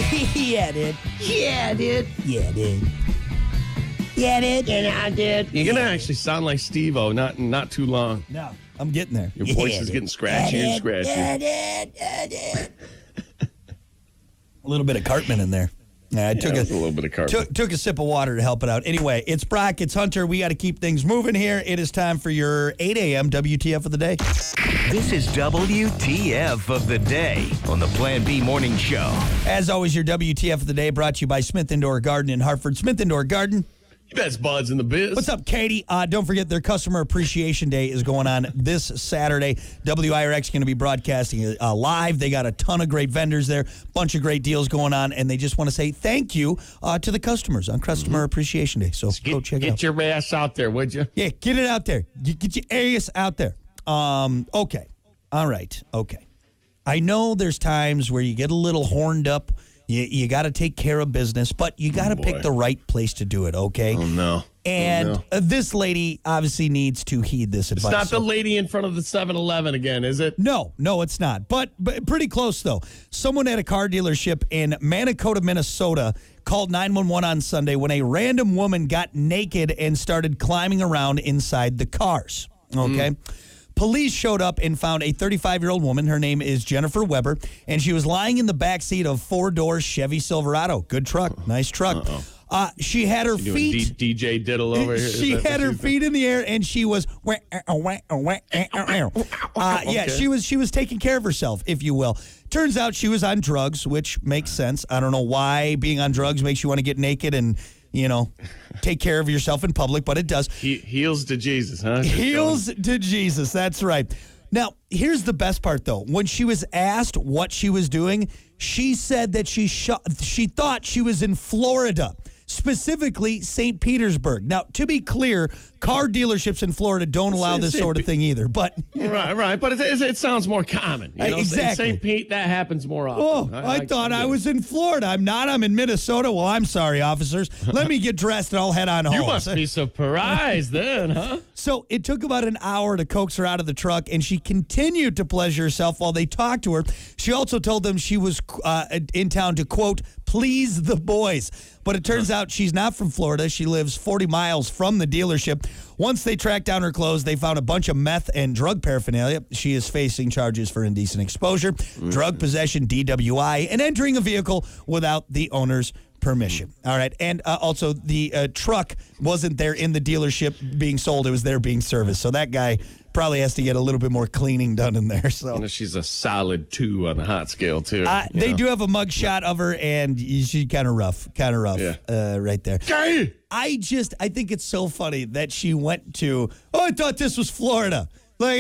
Yeah, dude. Yeah, dude. Yeah, dude. Yeah, dude. Yeah, dude. You're gonna actually sound like Steve-O, not too long. No, I'm getting there. Your voice is getting scratchier and scratchier. Yeah, dude. Yeah, dude. A little bit of Cartman in there. Yeah, I took a little bit of Cartman. Took a sip of water to help it out. Anyway, it's Brock, it's Hunter. We got to keep things moving here. It is time for your 8 a.m. WTF of the day. This is WTF of the day on the Plan B Morning Show. As always, your WTF of the day brought to you by Smith Indoor Garden in Hartford. Smith Indoor Garden. Best buds in the biz. What's up, Katie? Don't forget their Customer Appreciation Day is going on this Saturday. WIRX going to be broadcasting live. They got a ton of great vendors there, bunch of great deals going on, and they just want to say thank you to the customers on Customer Appreciation Day. So go check it out. Get your ass out there, would you? Yeah, get it out there. Get your ass out there. Okay. All right. Okay. I know there's times where you get a little horned up. You got to take care of business, but you got to pick the right place to do it, okay? Oh, no. And this lady obviously needs to heed this advice. It's not the lady in front of the 7-Eleven again, is it? No, it's not. But pretty close, though. Someone at a car dealership in Manakota, Minnesota, called 911 on Sunday when a random woman got naked and started climbing around inside the cars, okay? Police showed up and found a 35-year-old woman. Her name is Jennifer Weber, and she was lying in the back seat of four-door Chevy Silverado. Good truck. Nice truck. She had her feet. DJ Diddle over here. She had her feet in the air, and she was. Yeah, she was taking care of herself, if you will. Turns out she was on drugs, which makes sense. I don't know why being on drugs makes you want to get naked and, take care of yourself in public, but it does. Heels to Jesus, huh? Heels to Jesus. That's right. Now, here's the best part, though. When she was asked what she was doing, she said that she thought she was in Florida, specifically St. Petersburg. Now, to be clear, car dealerships in Florida don't allow this sort of thing either. But right. But it sounds more common. Exactly. St. Pete, that happens more often. Oh, I thought I was in Florida. I'm not. I'm in Minnesota. Well, I'm sorry, officers. Let me get dressed and I'll head on home. You must be surprised then, huh? So it took about an hour to coax her out of the truck, and she continued to pleasure herself while they talked to her. She also told them she was in town to, quote, please the boys. But it turns out she's not from Florida. She lives 40 miles from the dealership. Once they tracked down her clothes, they found a bunch of meth and drug paraphernalia. She is facing charges for indecent exposure, drug possession, DWI, and entering a vehicle without the owner's permission. All right. And also the truck wasn't there in the dealership being sold. It was there being serviced. So that guy probably has to get a little bit more cleaning done in there. So she's a solid 2 on the hot scale, too. They do have a mug shot of her, and she's kind of rough. Right there. Gay! I think it's so funny that she went to, I thought this was Florida.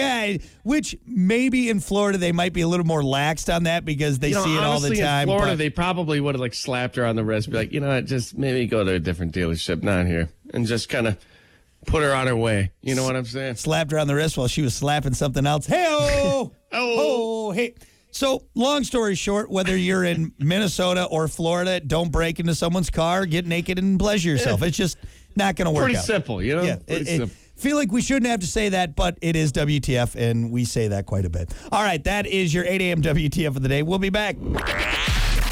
Which maybe in Florida they might be a little more laxed on that because they see it all the time. In Florida, they probably would have slapped her on the wrist, be like, just maybe go to a different dealership, not here, and just kind of put her on her way. You know what I'm saying? Slapped her on the wrist while she was slapping something else. Hey-oh! Oh, hey. So, long story short, whether you're in Minnesota or Florida, don't break into someone's car, get naked, and pleasure yourself. It's just not going to work out. Pretty simple, Yeah, simple. Feel like we shouldn't have to say that, but it is WTF, and we say that quite a bit. All right, that is your 8 a.m. WTF of the day. We'll be back.